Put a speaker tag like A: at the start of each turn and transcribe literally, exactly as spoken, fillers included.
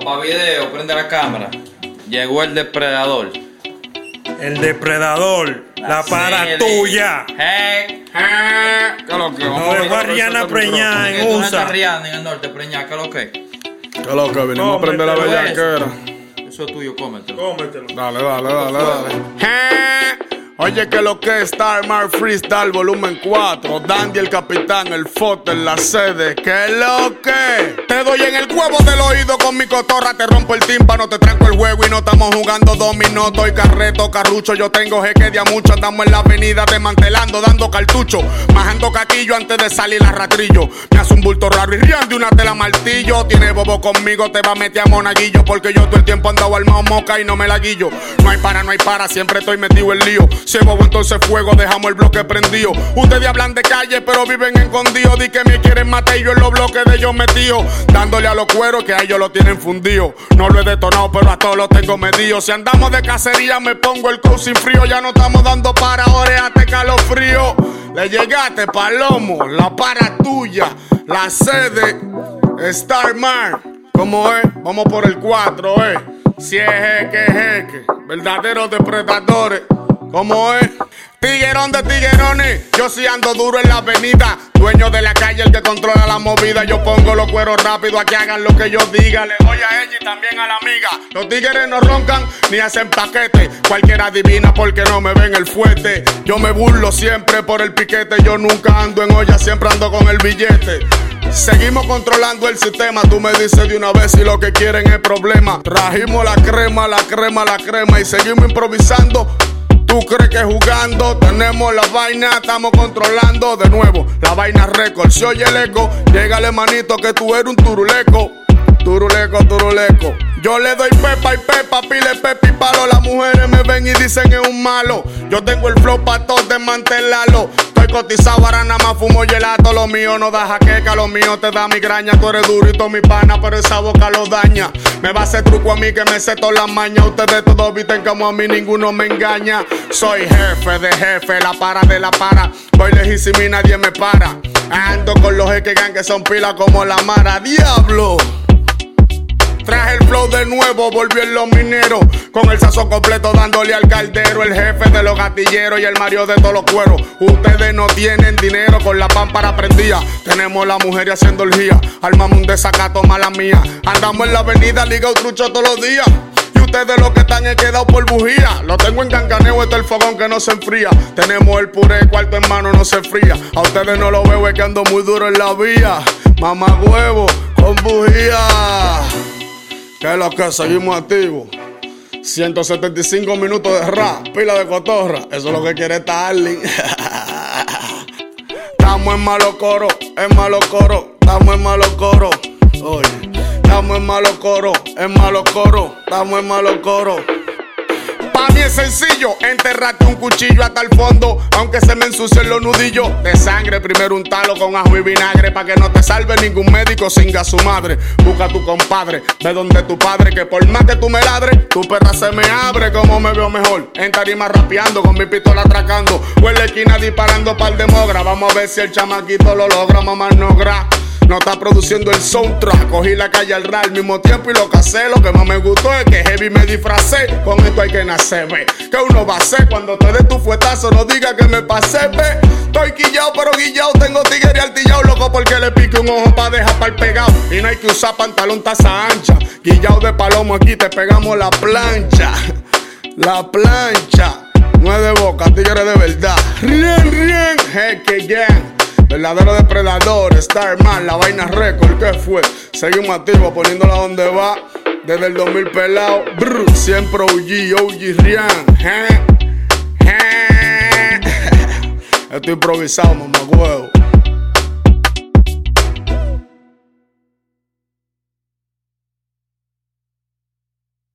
A: Pa' video, prende la cámara. Llegó el depredador.
B: El depredador, la, la para
A: serie.
B: tuya.
A: Hey, hey. ¿Qué es lo que?
B: No dejó a Rihanna preñada en
A: U S A.
B: U S A.
A: Rihanna en el norte preñada, ¿qué es lo que?
C: ¿Qué es lo que? Venimos a prender la bellaquera.
A: Eso es tuyo, cómetelo.
B: Cómetelo.
C: Dale, dale, dale, dale. Eh, Oye, que lo que es Starmar Freestyle Volumen cuatro. Dandy el capitán, el foto en la sede. ¿Qué lo que? Te doy en el huevo del oído con mi cotorra. Te rompo el tímpano, te tranco el juego y no estamos jugando dominó. Estoy carreto, carrucho, yo tengo jeque de a mucho. Andamos en la avenida desmantelando, dando cartucho. Majando caquillo antes de salir a ratrillo. Me hace un bulto raro y rían de una tela martillo. Tiene bobo conmigo, te va a meter a monaguillo. Porque yo todo el tiempo andaba armado moca y no me la guillo. No hay para, no hay para, siempre estoy metido en lío. Si es bobo entonces fuego, dejamos el bloque prendido. Ustedes hablan de calle pero viven escondidos. Di que me quieren matar y yo en los bloques de ellos metido. Dándole a los cueros que a ellos lo tienen fundido. No lo he detonado pero a todos los tengo medido. Si andamos de cacería me pongo el coat sin frío. Ya no estamos dando para, oreate calofrío. Le llegaste palomo, la para tuya. La sede, Starmar. ¿Cómo es? Vamos por el cuatro, eh. Si es jeque, jeque. Verdaderos depredadores. ¿Cómo es? Tiguerón de tiguerones, yo sí ando duro en la avenida. Dueño de la calle, el que controla la movida. Yo pongo los cueros rápido a que hagan lo que yo diga. Le doy a ella y también a la amiga. Los tigres no roncan ni hacen paquete. Cualquiera adivina porque no me ven el fuerte. Yo me burlo siempre por el piquete. Yo nunca ando en olla, siempre ando con el billete. Seguimos controlando el sistema. Tú me dices de una vez si lo que quieren es problema. Trajimos la crema, la crema, la crema y seguimos improvisando. ¿Tú crees que jugando tenemos la vaina? Estamos controlando de nuevo la vaina récord. Si oye el eco, llégale manito que tú eres un turuleco. Turuleco, turuleco. Yo le doy pepa y pepa, pile pepa y palo. Las mujeres me ven y dicen es un malo. Yo tengo el flow pa' todos desmantelarlo. Estoy cotizado, ahora nada más fumo gelato. Lo mío no da jaqueca, lo mío te da migraña. Tú eres durito, mi pana, pero esa boca lo daña. Me va a hacer truco a mí que me sé todas las mañas. Ustedes todos visten como a mí, ninguno me engaña. Soy jefe de jefe, la para de la para. Voy lejísimo y nadie me para. Ando con los jeques gang que son pilas como la Mara. ¡Diablo! Traje el flow de nuevo, volvió en los mineros. Con el sazón completo dándole al caldero. El jefe de los gatilleros y el Mario de todos los cueros. Ustedes no tienen dinero, con la pámpara prendida. Tenemos la mujer haciendo orgía. Armamos un desacato, mala mía. Andamos en la avenida, liga trucho todos los días. Y ustedes lo que están es quedados por bujía. Lo tengo en cancaneo, este es el fogón que no se enfría. Tenemos el puré, cuarto en mano, no se fría. A ustedes no lo veo, es que ando muy duro en la vía. Mamá huevo, con bujía. ¿Qué es lo que? Seguimos activos. ciento setenta y cinco minutos de rap, pila de cotorra. Eso es lo que quiere Starling. Estamos en malo coro, en malo coro. Estamos en malo coro. Oye, estamos en malo coro, en malo coro. Estamos en malo coro. Pa' mí es sencillo, enterrarte un cuchillo hasta el fondo, aunque se me ensucien los nudillos de sangre. Primero untalo con ajo y vinagre, pa' que no te salve ningún médico, singa su madre. Busca a tu compadre, ve donde tu padre, que por más que tú me ladres, tu perra se me abre. Como me veo mejor, en tarima rapeando, con mi pistola atracando, o en la esquina disparando pa'l demogra. Vamos a ver si el chamaquito lo logra, mamá no gra. No está produciendo el soundtrack. Cogí la calle al ral al mismo tiempo y lo que hace. Lo que más me gustó es que heavy me disfracé. Con esto hay que nacer, ve. ¿Qué uno va a hacer cuando te dé tu fuetazo? No diga que me pasé, ve. Estoy quillao pero guillao. Tengo tigre y altillao, loco, porque le pique un ojo pa' dejar pa'l pegado. Y no hay que usar pantalón taza ancha. Guillao de palomo, aquí te pegamos la plancha. La plancha. No es de boca, tigre de verdad. Rien, rien, jeque gang. Verdadero depredador, Starman, la vaina récord, ¿qué fue? Seguimos activos, poniéndola donde va. Desde el dos mil pelado, brr, siempre O G, O G Rian. ¿Eh? ¿Eh? Estoy improvisado, mamá huevo.